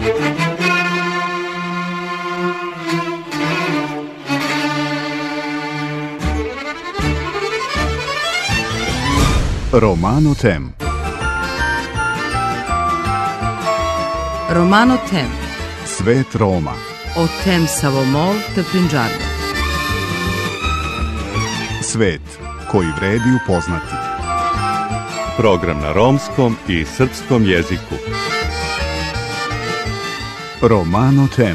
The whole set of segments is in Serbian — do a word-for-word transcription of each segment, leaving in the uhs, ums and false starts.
Romano Tem. Romano Tem. Svet Roma. O tem Savomol te Prinđarlo. Svet koji vredi upoznati. Program na romskom i srpskom jeziku. Romano Tem.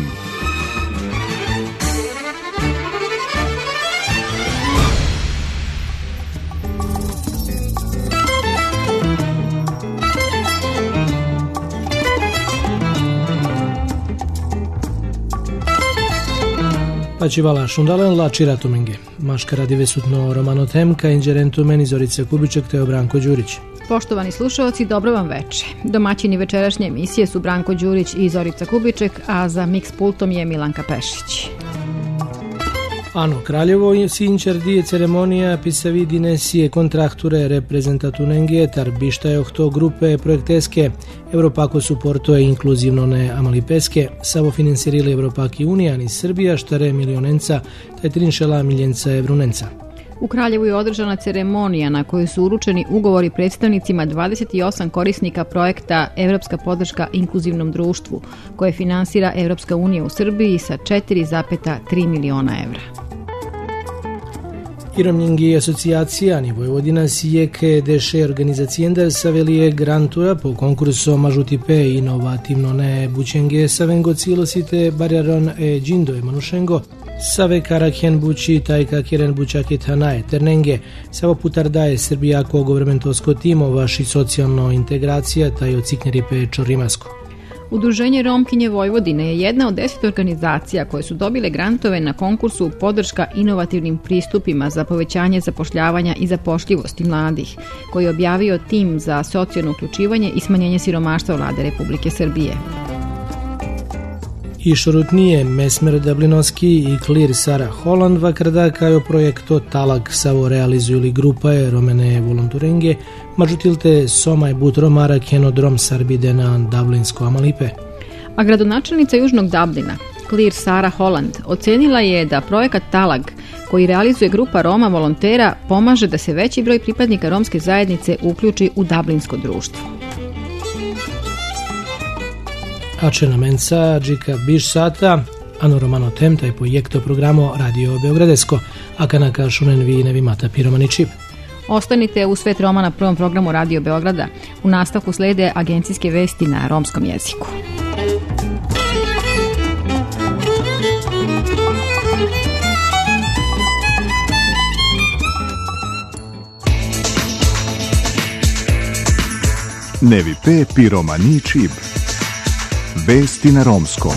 Pačivala šundalen la čiratumenge. Maškara divesutno Romano Tem, ka inđerentumen Zorica Kubiček te Branko Đurić. Poštovani slušalci, dobro vam veče. Domaćini večerašnje emisije su Branko Đurić i Zorica Kubiček, a za mix pultom je Milanka Pešić. Ano Kraljevo sinčer dije ceremonija pisavi dinesije kontrakture reprezentatunenge tar bištajoh to grupe projekteske Evropako suporto je inkluzivno ne amalipeske savo finansirili Evropaki Unijan iz Srbija štare milionenca taj trinšela miljenca evrunenca. U Kraljevu je održana ceremonija na kojoj su uručeni ugovori predstavnicima dvadeset osam korisnika projekta Evropska podrška inkluzivnom društvu, koje finansira Evropska unija u Srbiji sa četiri zarez tri miliona evra. Iromnjengi asocijacija ni Vojvodina sijeke deše organizacijende savelije grantura po konkurso mažutipe inovativno ne bućenge savengo cilosite barjaron e džindo e manušengo save karakhen bući tajka kiren bućake tanaje ternenge savo putardaje Srbijako governmentosko timo vaši socijalno integracija taj ociknjeripe čorimasko. Udruženje Romkinje Vojvodine je jedna od deset organizacija koje su dobile grantove na konkursu Podrška inovativnim pristupima za povećanje zapošljavanja i zapošljivosti mladih, koji je objavio tim za socijalno uključivanje i smanjenje siromaštva Vlade Republike Srbije. I šorutnije Mesmer Dublinoski i Clear Sara Holland vakrda kao projekto Talag savo realizuju grupa je romene volonturenge, mažutilte somaj but romara kenodrom sarbide na Dublinsko amalipe. A gradonačelnica Južnog Dublina, Clear Sara Holland, ocenila je da projekat Talag, koji realizuje grupa Roma volontera, pomaže da se veći broj pripadnika romske zajednice uključi u Dublinsko društvo. Ačena menca, džika biš sata, ano Romano Tem, taj projekto programo Radio Beogradesko, a kanaka šunen vi nevi mata piromani čip. Ostanite u Svet Roma na prvom programu Radio Beograda. U nastavku slede agencijske vesti na romskom jeziku. Nevi pe piromani čip. Vesti na romskom.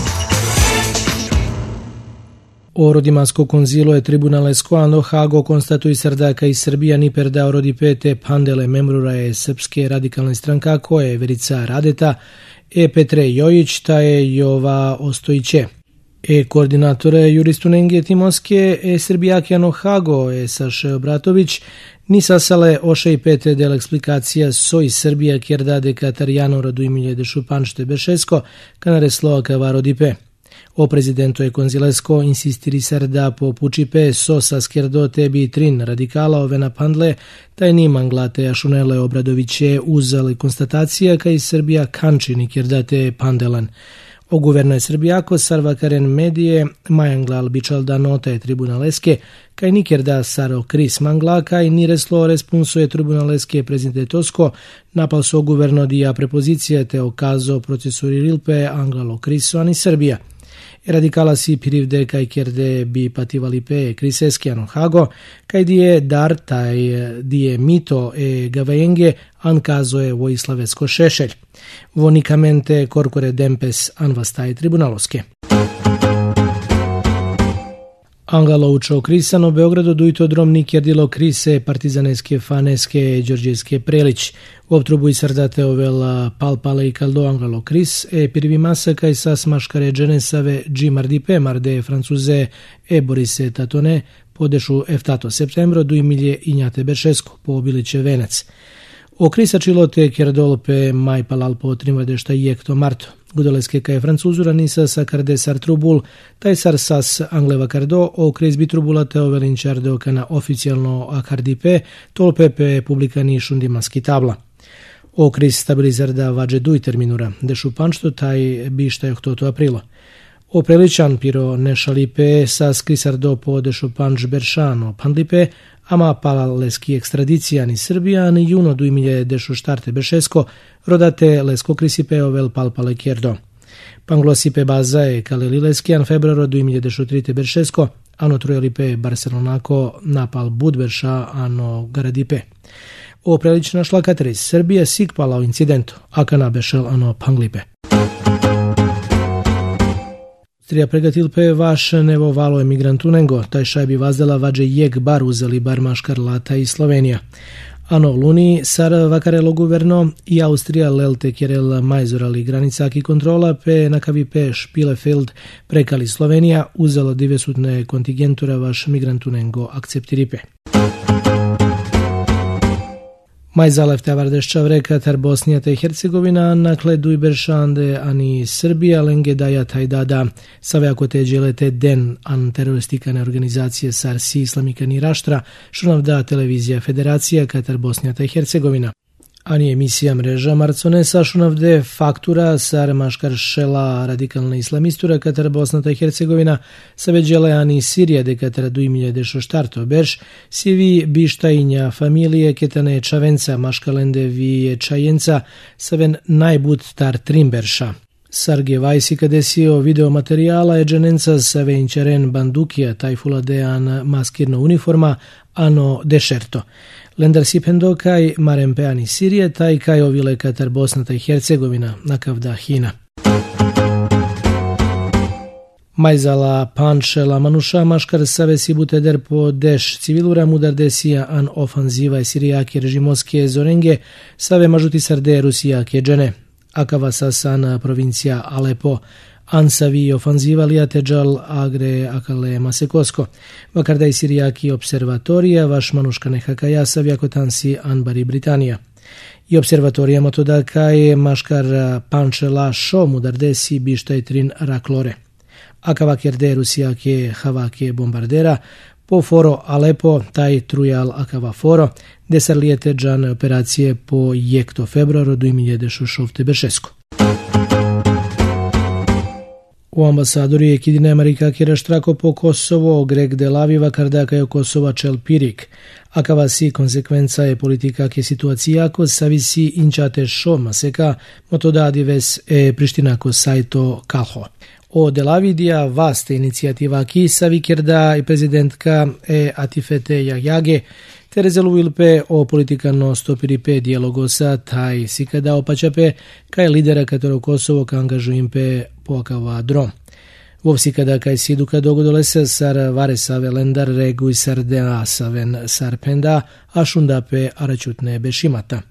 O rodimasko konzilo je tribunalesko ano Hago konstatuj srdaka iz Srbija ni perdao rodi pete pandele membrura je Srpske radikalne stranka koje je Verica Radeta, e Petre Jojić ta je Jova Ostojiće. E koordinatore juristunenge Timoske e Srbijake ano Hago e Saše Obratović ni sasale oše i pete del eksplikacija so iz Srbija kjer dade Katarijano radu imilje de Šupanšte Bešesko kanare Slovaka varodipe. O prezidentu je konzilesko insistiri serda po pučipe so sa skjerdo tebi trin radikala ove napandle taj ni manglate ašunele Obradoviće uzale konstatacija ka iz Srbija kančini kjer date pandelan. O guverno je Srbijako sarvakaren medije majanglal bičal da nota je tribunaleske kaj niker da saro kris mangla kaj ni reslo responso je tribunaleske prezidentetosko napal so guverno dija prepozicije te okazo procesuri rilpe anglalo kriso ani Srbija. Radikala si pirivde kaj kjerde bi pativali pe kriseski ano Hago, kaj dije dar taj dije mito e gavajenge an kazo je Vojislavesko Šešelj. Vonikamente korkore dempes an vastaj tribunaloske. Angalo učao krisano Beogradu dujto dromni kjerdilo krise partizaneske faneske Đorđeske Prelić. U obtrubu i srdate ovel palpale i kaldo angalo kris e pirvi masa kaj sas maškare dženesave dži mardipe marde francuze e Borise Tatone podešu eftato septembro du imilje injate Bešesko po obiliće venac. O krisačilote kjerdolpe maj palal po trimvadešta jekto marto. Godoleske kaj francuzura nisa sa carde sar trubul, taj sar sas angleva cardo o crez bitrubula teo velinciardo cana oficialno a cardipe, tolpe pe publicani šundimaski tabla. O crez stabilizar da vađe duj terminura, dešu pančto taj bišta octoto aprilo. O preličan piro nešalipe sa skrisardo po dešu panč beršano pandlipe, ama palaleski ekstradicija ni Srbija ni juno duimilje dešu štarte bešesko, rodate lesko krisipe ovel palpale kjerdo. Panglosipe bazae kalelileski an februaro duimilje dešu trite beršesko, ano trojelipe Barcelonako napal budberša ano garadipe. O prelična šlakatriz Srbija sikpala o incidentu, akana bešel ano panglipe. Austrija pregatilpe vaš nevo valo emigrantunengo, taj šaj bi vazdala vađe jek bar uzeli bar maškar Lata i Slovenija. Ano luni sar vakarelo guverno i Austrija lelte kjerel majzorali granicaki kontrola pe nakavi pe Špilefeld prekali Slovenija uzelo divesutne kontingentura vaš migrantunengo akceptiripe. Majzalev tavardešća vreka tar Bosnija te Hercegovina nakle dujberšande ani Srbija lenge daja taj dada save ako te dželete den an teroristikane organizacije Sarsi Islamikani Raštra šunavda televizija federacija katar Bosnija te Hercegovina. Ani emisija mreža Marconesa šunavde faktura sar maškar šela radikalna islamistura katar Bosna te Hercegovina save džele ani Sirija de katar duimilje dešo štarto berš sivi bištajinja familije ketane čavenca maškalende vi čajenca saven najbut tar trimberša. Sarge Vajsi kadesio video materijala je dženenca save inčaren bandukija taj fuladean maskirno uniforma ano dešerto. Lendar sipendo kaj marempeani Sirije taj kaj ovile katar Bosna taj Hercegovina nakavda Hina. Majzala pančela manuša maškar save sibuteder po deš civilura mudar desija an ofanziva i sirijake režimoske zorenge save mažuti sarde rusijake džene. Akava sasan provincija Alepo ansavi ofanziva lijateđal agre akale masekosko. Vakarda i sirijaki observatorija vaš manuška nehaka jasav jako tansi Anbari Britanija. I observatorija matoda kaj maškar pančela šo mudar desi bištaj trin raklore. Akava kjerde rusijake havake bombardera po foro Alepo taj trujal akava foro desar lijeteđan operacije po jekto februaro duimilje dešo šovte bešesko. U ambasadori Ekidine Amerika kjera štrako po Kosovo, Greg Delaviva kardaka je Kosova čel pirik. Akava si konsekvenca je politika ke situacija ako savisi inčate šo maseka motodadi ves e Prištinako sajto kalho. O Delavidija vaste inicijativa ki savi kjerda i prezidentka e Atifete Jahjage te rezoluilpe o politikano stopiripe dijalogosa taj sikada opačape kaj lidera katero Kosovo ka angažuimpe pokava drom. Vovsikada kaj siduka dogodolese sar vare save lendar regu i sar dea saven sar penda a šundape aračutne bešimata.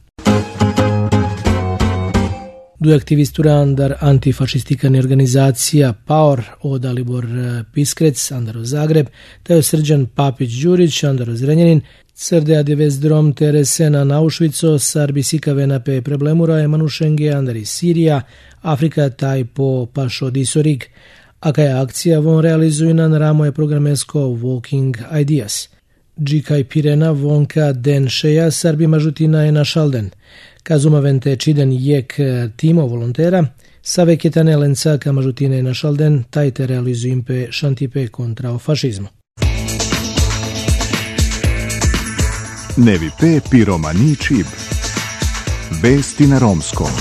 Du aktivistura andar antifašistikani organizacija Power o Dalibor Piskrec, andaro Zagreb, taj Srđan Papić Đurić, andaro Zrenjanin, crde adjeves drom teresena na Auschwitzo, sar bisikave na pe problemura je manušenge andari Sirija, Afrika taj po pašo disorig, a kaj akcija von realizuju na ramo je programesko Walking Ideas. Džikaj Pirena vonka den šeja sarbi mažutina je na šalden. Kazumavente čiden jek timo volontera, save ketane lenca ka mažutine je na šalden, tajte realizuimpe šantipe kontra o fašizmu. Nevipe piromani čib. Vesti na romskom.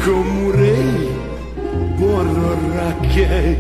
Kiko Murei Bororake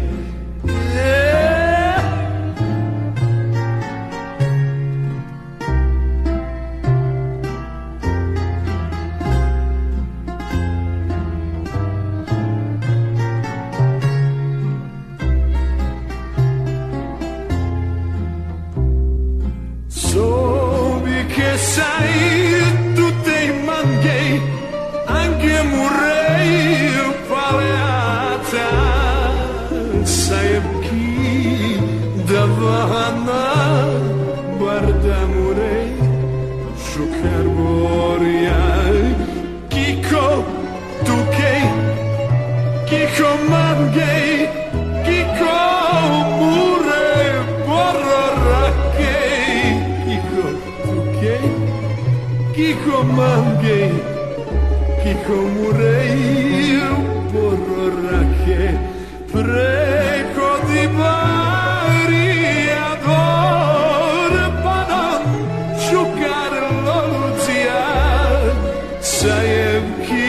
Kiko Murei Bororake preko di bari ador padam shukar lozia sayevki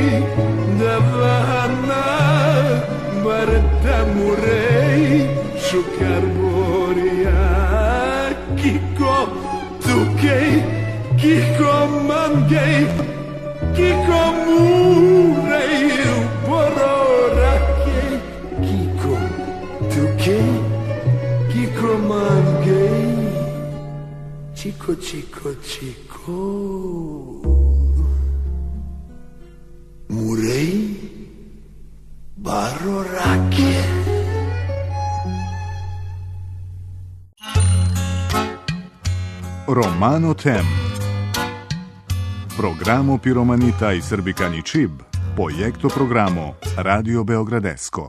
davana barda Murei shukar boria Kiko tukei Kiko mangei Kiko Murei Bororake Kiko Tukei Kiko Mangei Chico Chico Chico Murei Bororake Romano Tem. Programo Piromanita i Srbikani Čib, projekto programo Radio Beogradesko.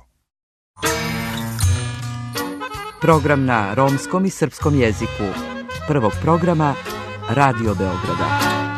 Program na romskom i srpskom jeziku. Prvog programa Radio Beograda.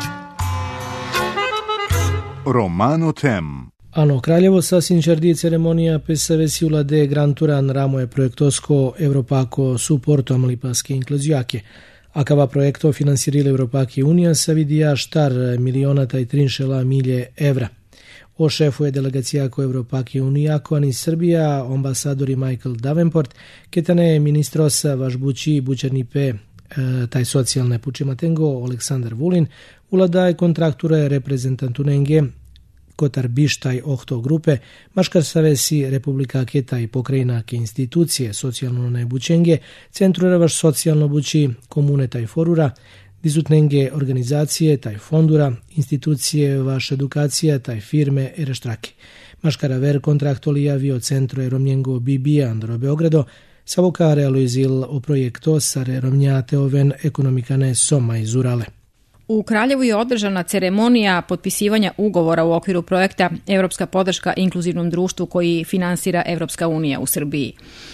Romano Tem. Ano Kraljevo sasvim čardi ceremonija pesavesi ulade granturan ramo je projektosko Evropako suportom lipaske inkluziake. Akava projekto finansirila Evropaki Unija sa vidija štar milionata i trinšela milje evra. O šefu je delegacijako Evropaki Unija, ani Srbija, ambasadori Michael Davenport, ketane ministrosa važbući bučernipe taj socijalne pučimatengo Aleksandar Vulin, uladaje kontrakture reprezentantunenge Kotar Bištaj ohto grupe, maškar savesi Republika Keta i pokrajinake institucije socijalno nebućenge, centruravaš socijalno bući komune taj forura, dizutnenge organizacije taj fondura, institucije vaš edukacija taj firme i reštrake. Maškara ver kontraktolija vio centro je romnjengo Bibija Andro Beogrado, savoka realizil o projekto sare romnjate oven ekonomikane soma iz Urale. U Kraljevu je održana ceremonija potpisivanja ugovora u okviru projekta Evropska podrška inkluzivnom društvu koji finansira Evropska unija u Srbiji.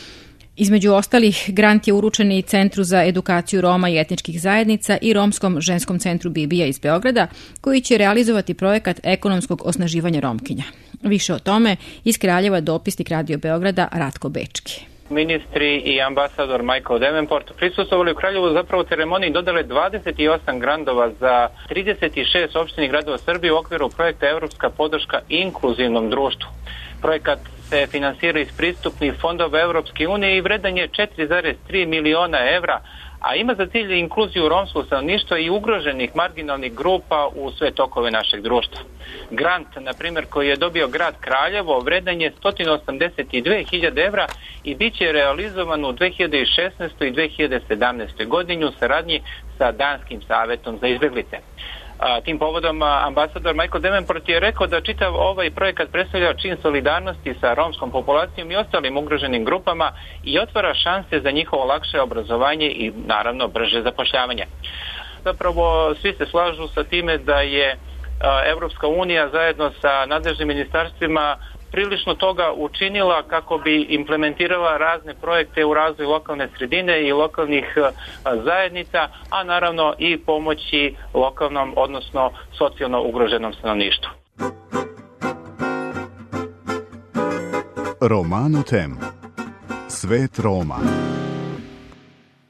Između ostalih, grant je uručen i Centru za edukaciju Roma i etničkih zajednica i Romskom ženskom centru Bibija iz Beograda, koji će realizovati projekat ekonomskog osnaživanja Romkinja. Više o tome iz Kraljeva dopisnik Radio Beograda Ratko Bečki. Ministri i ambasador Michael Davenport prisustvovali u Kraljevu zapravo ceremoniji dodale dvadeset osam grandova za trideset šest opštinih gradova Srbije u okviru projekta Evropska podrška inkluzivnom društvu. Projekat se finansira iz pristupnih fondova Evropske unije i vredan je četiri zarez tri miliona evra, a ima za cilj inkluziju romskog stanovništva i ugroženih marginalnih grupa u sve tokove našeg društva. Grant, na primjer, koji je dobio grad Kraljevo, vredan je sto osamdeset dve hiljade evra i bit će realizovan u dve hiljade šesnaestoj i dve hiljade sedamnaestoj godini u saradnji sa Danskim savetom za izbeglice. A, tim povodom ambasador Michael Davenport je rekao da čitav ovaj projekat predstavlja čin solidarnosti sa romskom populacijom i ostalim ugroženim grupama i otvara šanse za njihovo lakše obrazovanje i naravno brže zapošljavanje. Zapravo svi se slažu sa time da je Evropska unija zajedno sa nadležnim ministarstvima prilično toga učinila kako bi implementirala razne projekte u razvoju lokalne sredine i lokalnih zajednica, a naravno i pomoći lokalnom, odnosno socijalno ugroženom stanovništvu. Romano Tem. Svet Roma.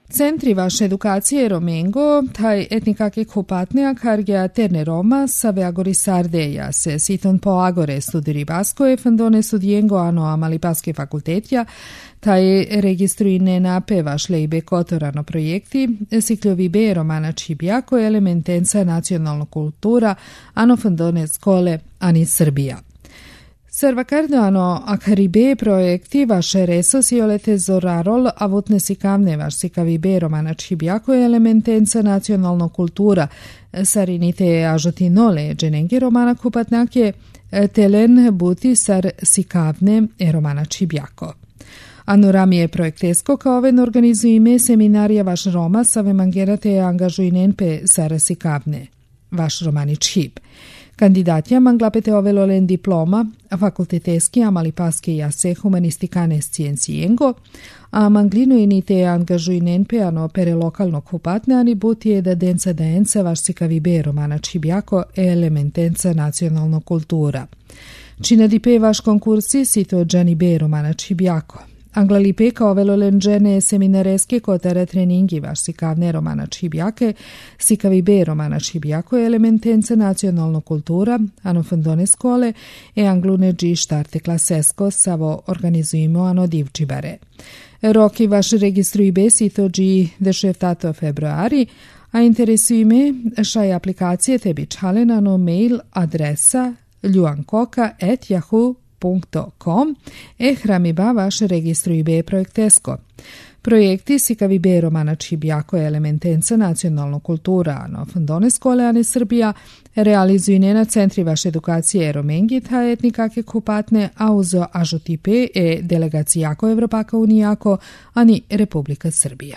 Centri vaše edukacije Romengo, taj etnikake kupatnea kargia terne Roma save agorisardeja se siton po agore studiri baskoe fandone studiengo ano amali baske fakultetja, taj registruine nape vašle i bekotorano projekti, sikljovi be romana čibjako elementenca nacionalno kultura ano fandone skole ani Srbija. Servakardoano akaribe projekti vaše resosi olete zorarol avutne sikavne vaš sikavibe romana čibjako elementenca nacionalno kultura sarinite ažotinole dženengi romana kupatnake telen buti sar sikavne e romana čibjako. Anoramije projektesko kao oven organizuju ime seminarija vaš Roma save mangerate angažujnen pe sar sikavne vaš romani čib. Kandidatja manglapete ovelolen diploma fakulteteski amali paske jase humanistikane sciencijengo, a manglino inite angažujnen pe ano pere lokalno kupatne ani butije da denca daenca vaš sikavibe romana čibjako e elementenca nacionalno kultura. Čina dipe vaš konkursi sito džanibe romana čibjako. Anglalipe kao velolenđene seminareske kotare treningi vaš sikavne romana čibjake, sikavibe romana čibjako elementenca nacionalno kultura, ano fandone skole e anglune dži štarte klasesko savo organizujemo ano divčibare. Roki vaš registruj besito dži dešeftato februari, a interesujme šaj aplikacije tebi čalenano mail adresa ljuankoka at yahoo punto com e hramiba vaš registrujbe projektesko. Projekti sikavibe romana čibjako elementenca nacionalno kultura ano fandone skole ane Srbija realizujne na centri vaše edukacije Romengi ta etnikake kupatne a uzo ažotipe e delegacijako Evropaka unijako ani Republika Srbija.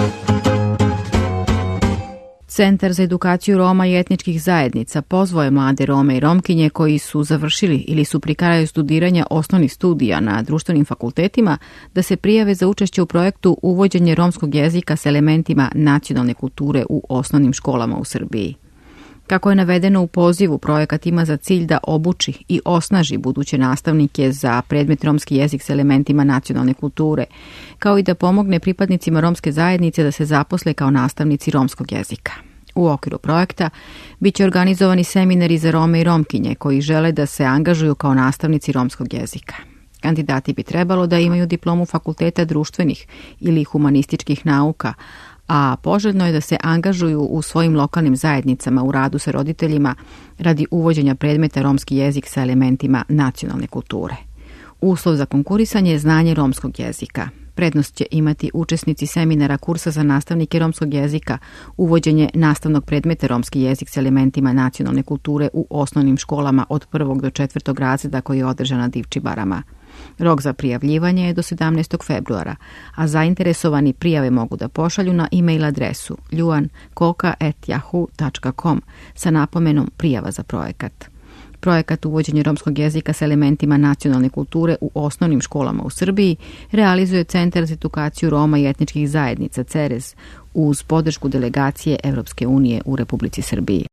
Centar za edukaciju Roma i etničkih zajednica pozvao je mlade Rome i Romkinje koji su završili ili su pri kraju studiranja osnovnih studija na društvenim fakultetima da se prijave za učešće u projektu uvođenje romskog jezika s elementima nacionalne kulture u osnovnim školama u Srbiji. Kako je navedeno u pozivu, projekat ima za cilj da obuči i osnaži buduće nastavnike za predmet romski jezik s elementima nacionalne kulture, kao i da pomogne pripadnicima romske zajednice da se zaposle kao nastavnici romskog jezika. U okviru projekta biće organizovani seminari za Rome i Romkinje koji žele da se angažuju kao nastavnici romskog jezika. Kandidati bi trebalo da imaju diplomu fakulteta društvenih ili humanističkih nauka, a poželjno je da se angažuju u svojim lokalnim zajednicama u radu sa roditeljima radi uvođenja predmeta romski jezik sa elementima nacionalne kulture. Uslov za konkurisanje je znanje romskog jezika. Prednost će imati učesnici seminara kursa za nastavnike romskog jezika, uvođenje nastavnog predmeta romski jezik s elementima nacionalne kulture u osnovnim školama od prvog do četvrtog razreda koji je održan na Divčibarama. Rok za prijavljivanje je do sedamnaestog februara, a zainteresovani prijave mogu da pošalju na e-mail adresu ljuankoka at yahoo tačka com sa napomenom prijava za projekat. Projekat uvođenje romskog jezika s elementima nacionalne kulture u osnovnim školama u Srbiji realizuje Centar za edukaciju Roma i etničkih zajednica CEREZ uz podršku delegacije Evropske unije u Republici Srbiji.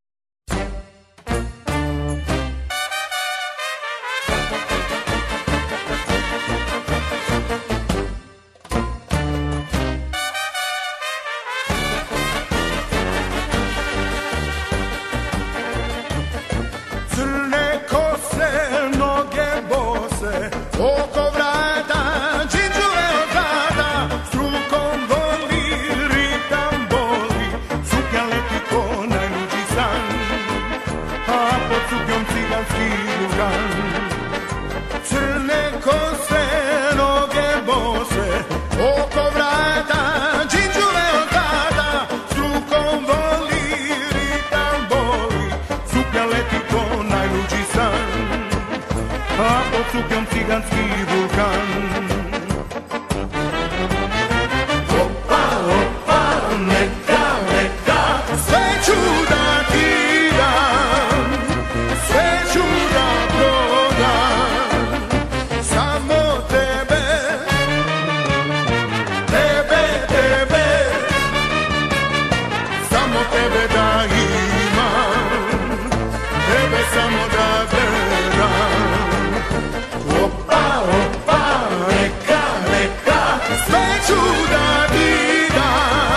Sve ću da ti dam.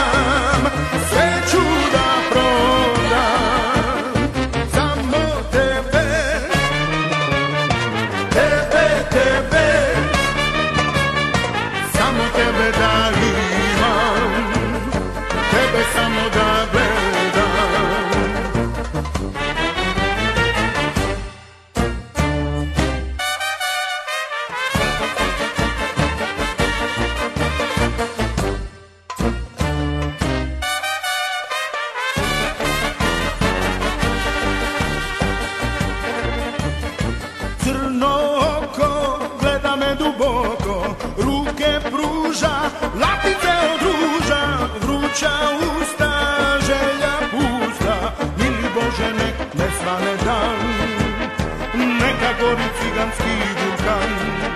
duboko, ruke pruža, latice od ruža, vruća usta, želja pusta, mili Bože nek ne svane dan, neka gori ciganski vulkan.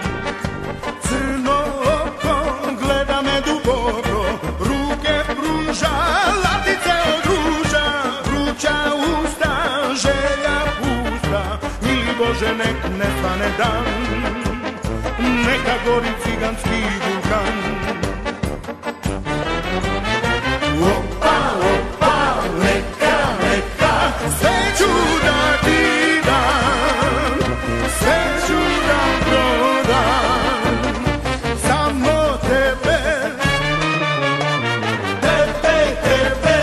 Crno oko gleda me duboko, ruke pruža, latice od ruža, vruća usta, želja pusta, mili Bože nek ne svane dan, neka gori ciganski vulkan. Opa, opa, neka, neka, sve ću da ti dam, sve ću da prodam, samo tebe, tebe, tebe,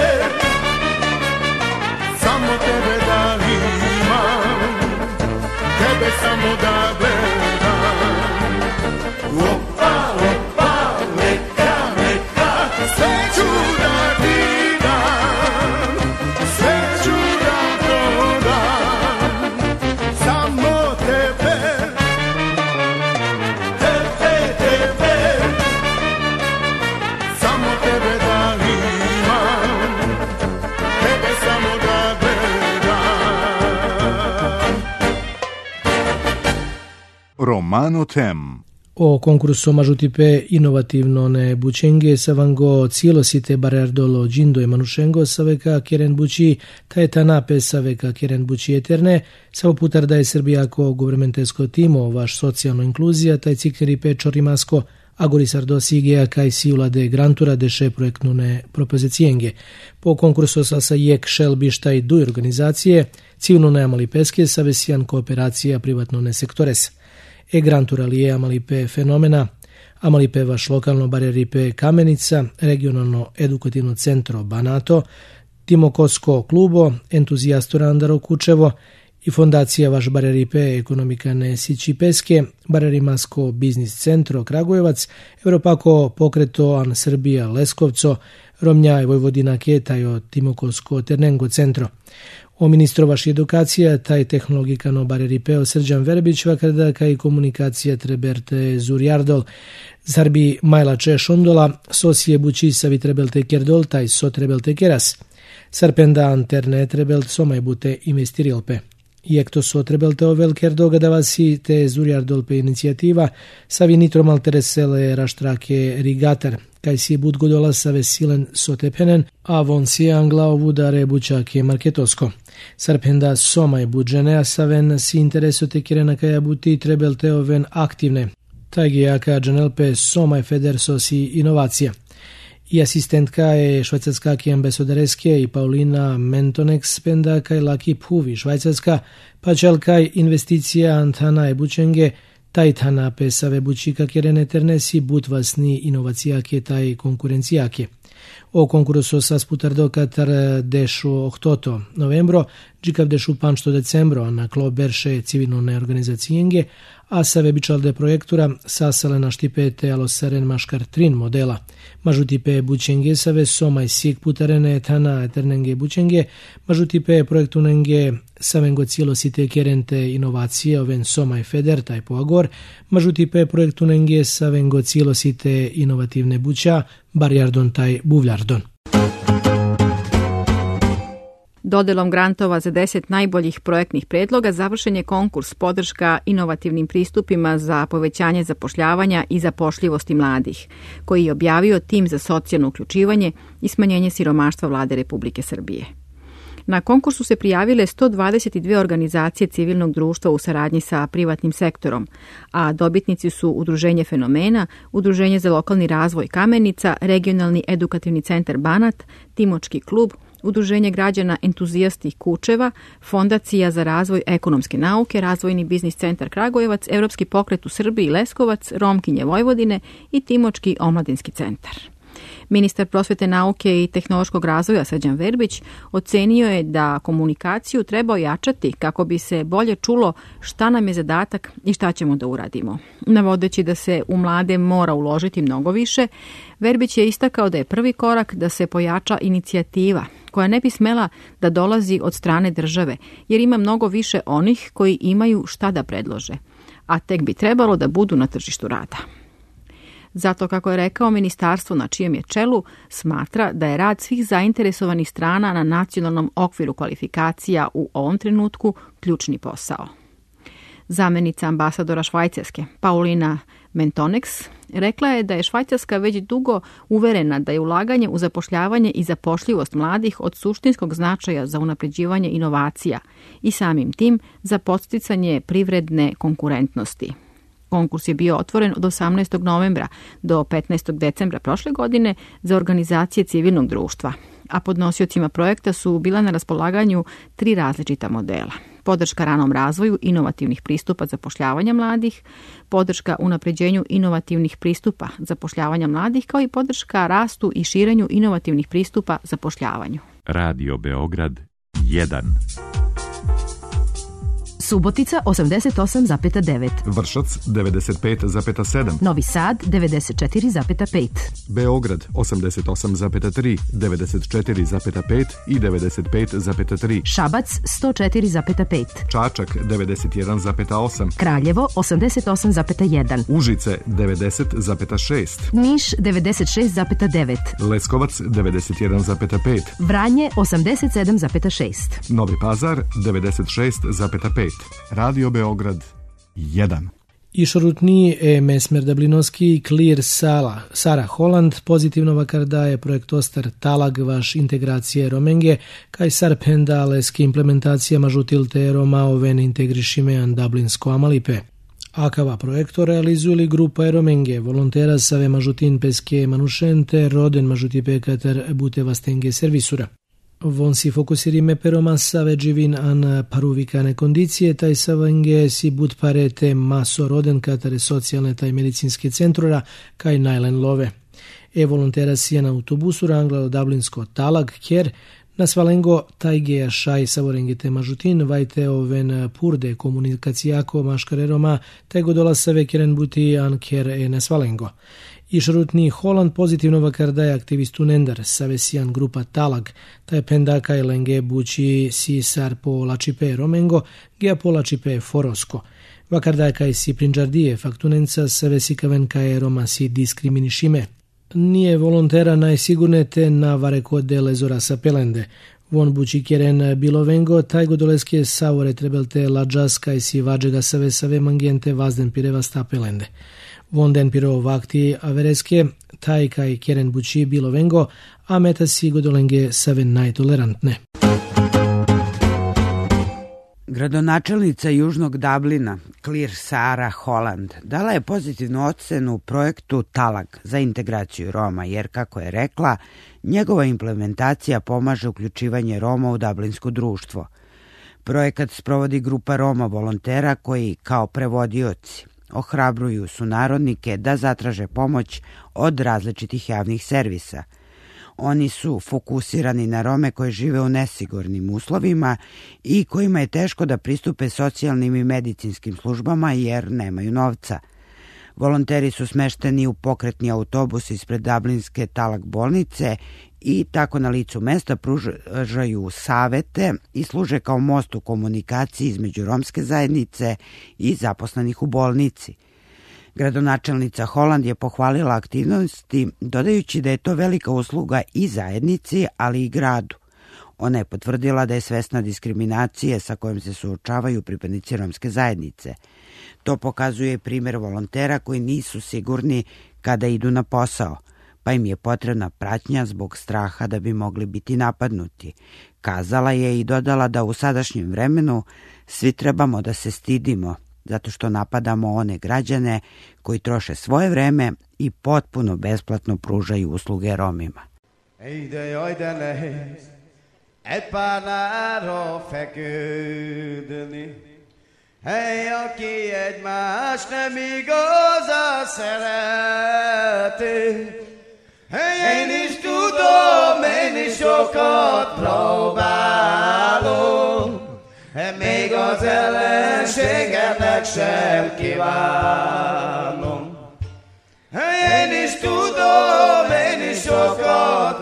samo tebe da imam, tebe samo da gledam. Opa, opa, neka, neka, sve ću da ti dam, sve ću da prodam, samo tebe, tebe, tebe, samo tebe da imam, tebe samo da gledam. Romano Tem. O konkursu Mažutipe inovativnone bučenge savango cijelosite barardolo džindo e manušengo saveka keren buči tajetanape saveka keren buči eterne samo putar da je Srbijako governmentesko timo vaš socijalno inkluzija taj cikneri pečor imasko agori sardosige kaj siula de grantura deše projektnune propozicienge. Po konkursu sa sa jek šelbišta i duj organizacije civilno nemali peske savesijan kooperacija privatnone sektores. E grantura li je amalipe fenomena, amalipe vaš lokalno bareripe Kamenica, regionalno edukativno centro Banato, Timokosko klubo, entuzijastora Andaro Kučevo i fondacija vaš bareripe ekonomikane Sići Peske, barerimasko biznis centro Kragujevac, Evropako pokreto An Srbija Leskovco, Romnja i Vojvodina Ketajo Timokosko Ternengo centro. O ministrovaš edukacija, taj tehnologikano bareripeo Srđan Verbić, vakrda kaj komunikacija treberte Zurjardol, zarbi Majla Češondola, sosije buči savi trebelte kerdol, taj so trebelte keras. Sarpenda anterne trebelt somaj bute investirilpe. Iek to so trebelte ovel kerdoga da vasi te Zurjardolpe inicijativa, savi nitrom alteresele raštrake rigatar, kaj si bud godola save silen sotepenen, a von si angla ovudare bučake marketosko. Sarpenda somaj budžene, a saven si intereso te kirena kaja buti trebelte oven aktivne. Tajgi jaka džanelpe somaj federso si inovacija. I asistentka je švajcarska ki ambasadoreske i Paulina Mentonex penda kaj laki puvi švajcarska, pa čel kaj investicija antana e bučenge, taj tana pesave bučika kirene ternesi butvasni inovacijake taj konkurencijake. O konkursu sa sputardo katar dešu oktoto novembro, džikav dešu panšto decembro na klo berše civilne organizacijenge, a save bičalde projektura sasale na štipete alosaren maškar trin modela. Mažutipe bučenge save somaj sik putarene tana eternenge bučenge, mažutipe projektunenge savengo cijelosite kerente inovacije oven somaj feder taj poagor, mažutipe projektunenge savengo cijelosite inovativne buća, barjardon taj buvljardon. Dodelom grantova za deset najboljih projektnih predloga završen je konkurs podrška inovativnim pristupima za povećanje zapošljavanja i zapošljivosti mladih, koji je objavio tim za socijalno uključivanje i smanjenje siromaštva Vlade Republike Srbije. Na konkursu se prijavile sto dvadeset dve organizacije civilnog društva u saradnji sa privatnim sektorom, a dobitnici su Udruženje Fenomena, Udruženje za lokalni razvoj Kamenica, Regionalni edukativni centar Banat, Timočki klub, Udruženje građana entuzijasti Kučeva, Fondacija za razvoj ekonomske nauke, Razvojni biznis centar Kragujevac, Evropski pokret u Srbiji Leskovac, Romkinje Vojvodine i Timočki omladinski centar. Ministar prosvete, nauke i tehnološkog razvoja Srđan Verbić ocenio je da komunikaciju treba ojačati kako bi se bolje čulo šta nam je zadatak i šta ćemo da uradimo. Navodeći da se u mlade mora uložiti mnogo više, Verbić je istakao da je prvi korak da se pojača inicijativa koja ne bi smela da dolazi od strane države, jer ima mnogo više onih koji imaju šta da predlože. a tek bi trebalo da budu na tržištu rada. Zato, kako je rekao, ministarstvo na čijem je čelu smatra da je rad svih zainteresovanih strana na nacionalnom okviru kvalifikacija u ovom trenutku ključni posao. Zamenica ambasadora Švajcarske, Paulina Mentonex, rekla je da je Švajcarska već dugo uverena da je ulaganje u zapošljavanje i zapošljivost mladih od suštinskog značaja za unapređivanje inovacija i samim tim za podsticanje privredne konkurentnosti. Konkurs je bio otvoren od osamnaestog novembra do petnaestog decembra prošle godine za organizacije civilnog društva, a podnosiocima projekta su bila na raspolaganju tri različita modela. Podrška ranom razvoju inovativnih pristupa zapošljavanja mladih, podrška unapređenju inovativnih pristupa zapošljavanja mladih, kao i podrška rastu i širenju inovativnih pristupa zapošljavanju. Radio Beograd jedan. Subotica osamdeset osam zarez devet, Vršac devedeset pet zarez sedam, Novi Sad devedeset četiri zarez pet, Beograd osamdeset osam zarez tri, devedeset četiri zarez pet i devedeset pet zarez tri, Šabac sto četiri zarez pet, Čačak devedeset jedan zarez osam, Kraljevo osamdeset osam zarez jedan, Užice devedeset zarez šest, Niš devedeset šest zarez devet, Leskovac devedeset jedan zarez pet, Vranje osamdeset sedam zarez šest, Novi Pazar devedeset šest zarez pet. Radio Beograd jedan. Išorutni e Mesmer Dablinovski Clear Sala, Sara Holland pozitivno vakar daje projekt Ostar Talag vaš integracije Romenge, kaj sar pendaleski implementacija mažutilte Roma oven integrišimean Dublinsko Amalipe. Akava projekto realizuje grupa Romenge, volontera save mažutin peske manušente, roden mažutipe kater bute vastenge servisura. Von si fokusirime pero massa veđivin an paruvikane kondicije, taj savange si bud parete maso roden katare socijalne taj medicinske centrura, kaj najlen love. E volontera si na autobusu ranglalo Dublinsko Talag, kjer na svalengo tajgeja šaj savorengete mažutin, vajte oven purde komunikacijako maškare Roma, taj godola save kjeren buti an kjer e na svalengo. Išrutni Holland pozitivno vakar daje aktivistu Nendar, savesijan grupa Talag, taj pendaka elenge bući si sar po lačipe Romengo, gea po lačipe Forosko. Vakar daje kaj si prinđardije faktunenca savesi kaven kaj Roma si diskriminišime. Nije volontera najsigurnete na vareko de lezora sa pelende. Von bući kjeren bilovengo, taj godoleske savore trebelte lađas kaj si vađega save save mangente vazden pireva sta pelende. Vonden piro vakti avereske, taj kaj kjeren bući bilovengo, a meta si godolenge save najtolerantne. Gradonačelnica Južnog Dublina, Clear Sara Holland, dala je pozitivnu ocenu projektu Talag za integraciju Roma, jer, kako je rekla, njegova implementacija pomaže uključivanje Roma u dublinsko društvo. Projekat sprovodi grupa Roma volontera koji, kao prevodioci, ohrabruju sunarodnike da zatraže pomoć od različitih javnih servisa. Oni su fokusirani na Rome koji žive u nesigurnim uslovima i kojima je teško da pristupe socijalnim i medicinskim službama jer nemaju novca. Volonteri su smešteni u pokretni autobus ispred Dublinske Talag bolnice i tako na licu mesta pružaju savete i služe kao most u komunikaciji između romske zajednice i zaposlenih u bolnici. Gradonačelnica Holland je pohvalila aktivnosti, dodajući da je to velika usluga i zajednici, ali i gradu. Ona je potvrdila da je svesna diskriminacije sa kojom se suočavaju pripadnici romske zajednice. To pokazuje primjer volontera koji nisu sigurni kada idu na posao, pa im je potrebna pratnja zbog straha da bi mogli biti napadnuti. Kazala je i dodala da u sadašnjem vremenu svi trebamo da se stidimo, zato što napadamo one građane koji troše svoje vreme i potpuno besplatno pružaju usluge Romima. Ide ojdenehéz, egy párnára feküdni, hely, aki egymást nem igazán szereti. Hey, én is tudom, én is sokat próbálom, még az ellenségemnek sem kívánom. Én is tudom, én is sokat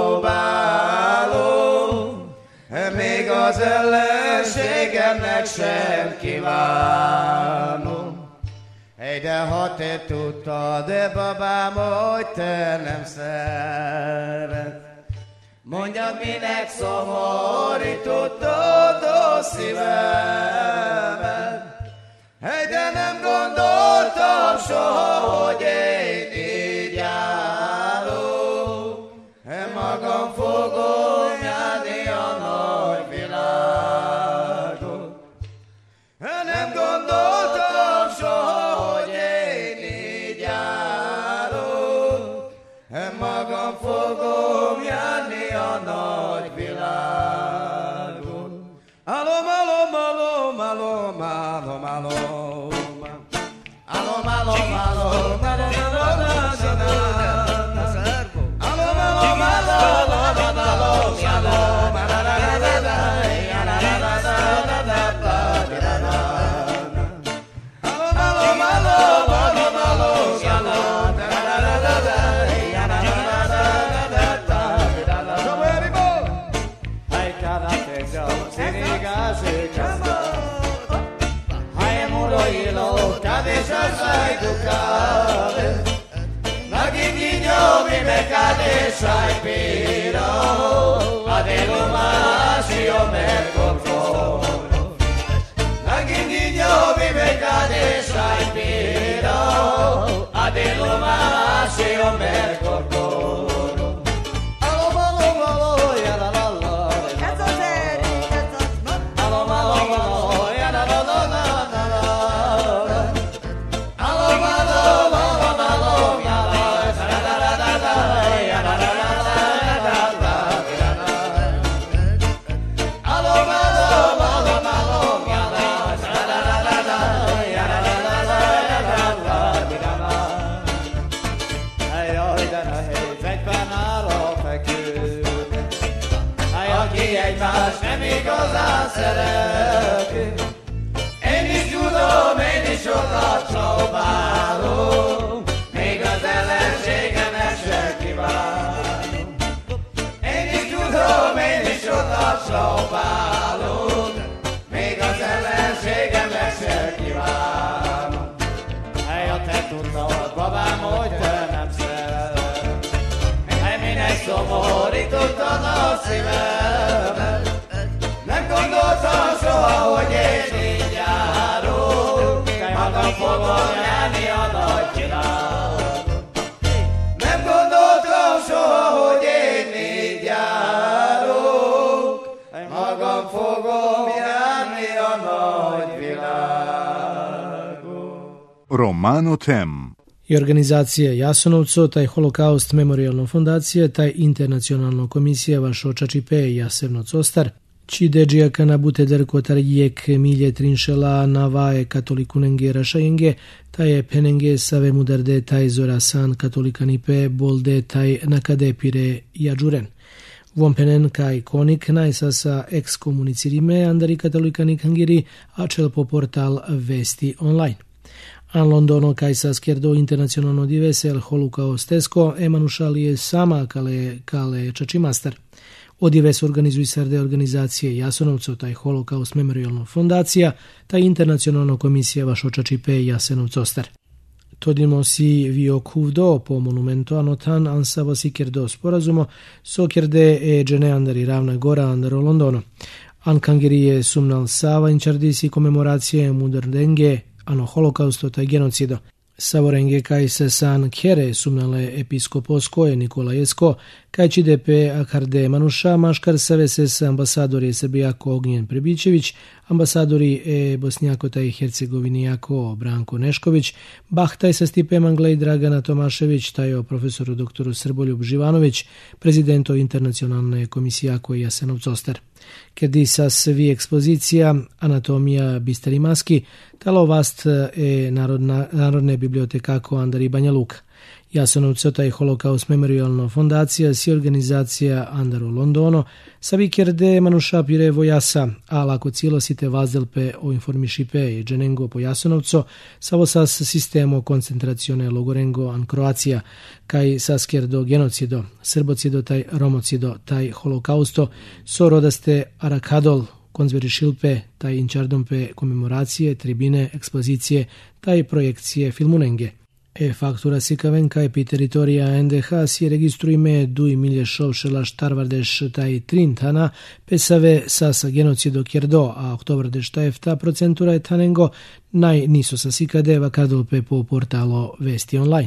próbálom, még az ellenségemnek sem kívánom. Hely, de ha te tudtad, de babám, hogy te nem szeret. Mondjad, minek szomorítottad a szívemet. Hely, de nem gondoltam soha, hogy én így járok. Én magam fogom járni a nagy világot. Én nem gondoltam soha, hogy én így járok. Én magam fogom járni a nagy világot. Alom, alom, alom, alom, alom, alom. Alom, alom, alom, alom, Sai piro, adelo masio mercoto. Naginino vive cade sai piro, adelo masio mercoto. Allo malo malo ya la la la. Cazzo seri, cazzo. Allo malo malo ya la la la la la. Allo malo malo malo ya la la la la la. Nem igazán szeretünk. Én is tudom, én is sokat próbálom, még az ellenségemet se kívánom. Én is tudom, én is sokat próbálom, még az ellenségemet se kívánom. Hely, ha te tudtad, babám, hogy te nem szereted, hely, minek szomorítottad a szívemet. Nem gondoltam soha, hogy én így járok, magam fogom járni a nagy világot. Nem gondoltam soha, hogy én így járok, magam fogom járni a nagy világot. Romano Tem. I organizacija Jasenovco, taj Holokaust memorialna fondacija, taj internacionalna komisija vašo Čačipe Jasenovac Ostar, Čideđijaka na Butederko Tarjek Milje Trinšela Navae Katolikunenge Rašajenge, taj Penenge Save Mudarde taj Zorasan Katolikanipe Bolde taj Nakadepire Jađuren. Vompenen kaj konik najsasa ekskomunicirime andari Katolikanik hangiri acel po portal Vesti online. An Londono kaj sa skjerdo internacionalno divesel holokaustesco emanušalije sama kale, kale Čačimastar. Odives organizuj srde organizacije Jasenovco, taj Holokaust memorialna fondacija, taj internacionalna komisija vašo Čačipe Jasenovc Ostar. Todimo si vio kuvdo po monumento anotan ansavo si kjerdo sporazumo so kjerde e džene andari ravna gora andaro Londono. An kangirije sumnal sava inčardisi komemoracije mudardenge ano holokausto taj genocido. Savorenge kaj se san kjere sumnale episkoposko Nikola Jesko, kaj čidepe akarde manuša maškar saveses ambasadori Srbijako Ognjen Prebićević, ambasadori e Bosnijako taj Hercegovinijako Branko Nešković, bah taj sa Stipe Manglej Dragana Tomašević, taj o profesoru doktoru Srboljub Živanović, prezidento internacionalne komisijako Jasenovc Ostar. Kedi sa svi ekspozicija Anatomija Bistari Maski, talo vast e narodna, narodne bibliotekako Andari Banja Luka. Jasenovco taj Holokaust memorialna fondacija si organizacija Andaro Londono, savi kjerde manuša pire vojasa, a lako cijelo site vazdelpe o informišipe i dženengo po Jasenovco, savo sas sistemo koncentracione logorengo an Kroacija, kaj sas kjerdo genocido, srbocido taj romocido taj holokausto, so rodaste arakadol, konzveri šilpe, taj inčardompe komemoracije, tribine, ekspozicije, taj projekcije filmunenge. E faktura sikavenka epi teritorija en de ha si registrujme dui milje šovšela štarvardeš taj trintana, pesave sasa genocido kjerdo, a oktobrdeš tajefta procentura etanengo, naj niso sa sikade vakadolpe po portalo Vesti online.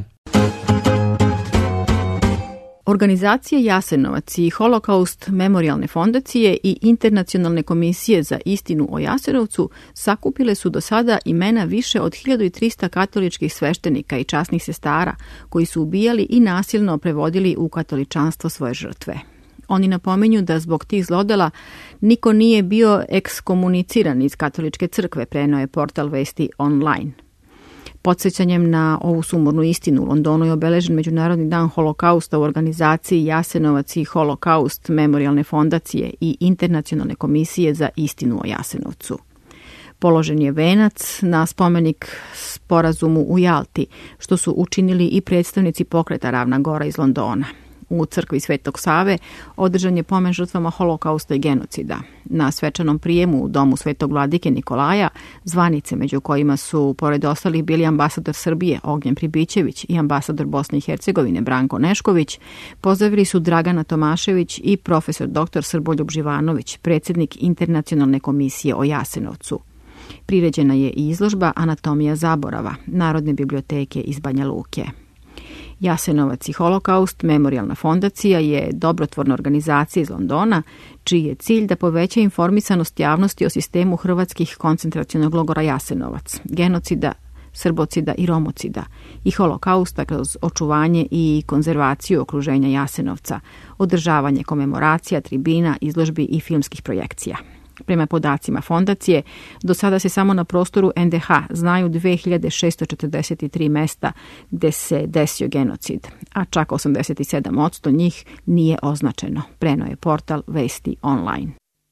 Organizacije Jasenovac i Holokaust memorialne fondacije i Internacionalne komisije za istinu o Jasenovcu sakupile su do sada imena više od hiljadu trista katoličkih sveštenika i časnih sestara koji su ubijali i nasilno prevodili u katoličanstvo svoje žrtve. Oni napominju da zbog tih zlodela niko nije bio ekskomuniciran iz katoličke crkve, preneo je portal Vesti online. Podsjećanjem na ovu sumornu istinu u Londonu je obeležen Međunarodni dan holokausta u organizaciji Jasenovac i Holokaust memorialne fondacije i Internacionalne komisije za istinu o Jasenovcu. Položen je venac na spomenik sporazumu u Jalti, što su učinili i predstavnici pokreta Ravna Gora iz Londona. U crkvi Svetog Save održan je pomen žrtvama holokausta i genocida. Na svečanom prijemu u domu Svetog vladike Nikolaja zvanice, među kojima su pored ostalih bili ambasador Srbije Ognjen Pribićević i ambasador Bosne i Hercegovine Branko Nešković, pozdravili su Dragana Tomašević i profesor doktor Srboljub Živanović, predsjednik Internacionalne komisije o Jasenovcu. Priređena je i izložba Anatomija zaborava Narodne biblioteke iz Banja Luke. Jasenovac i Holokaust memorialna fondacija je dobrotvorna organizacija iz Londona, čiji je cilj da poveća informisanost javnosti o sistemu hrvatskih koncentracionog logora Jasenovac, genocida, srbocida i romocida i holokausta kroz očuvanje i konzervaciju okruženja Jasenovca, održavanje komemoracija, tribina, izložbi i filmskih projekcija. Prema podacima fondacije, do sada se samo na prostoru en de ha znaju dve hiljade šesto četrdeset tri mesta gde se desio genocid, a čak osamdeset sedam posto njih nije označeno, preneo je portal Vesti online.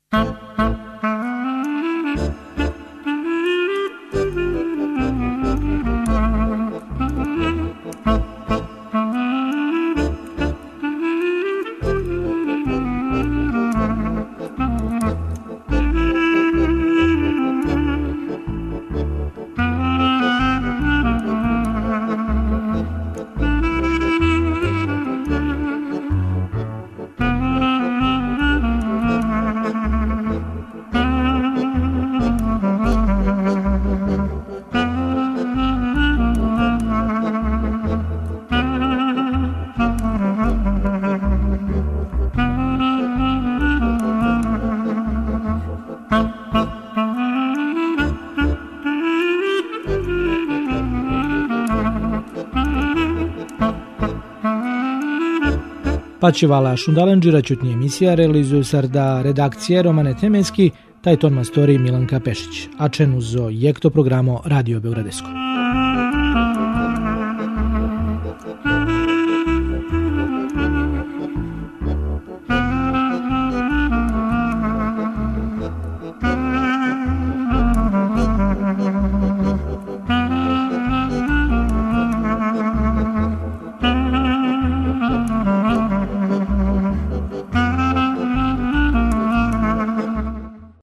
Pačivala Šundalanđira čutnji emisija realizuju sarda redakcije Romane Temenski, taj ton mastori Milanka Pešić, a čen uzo jekto programo Radio Beogradesko.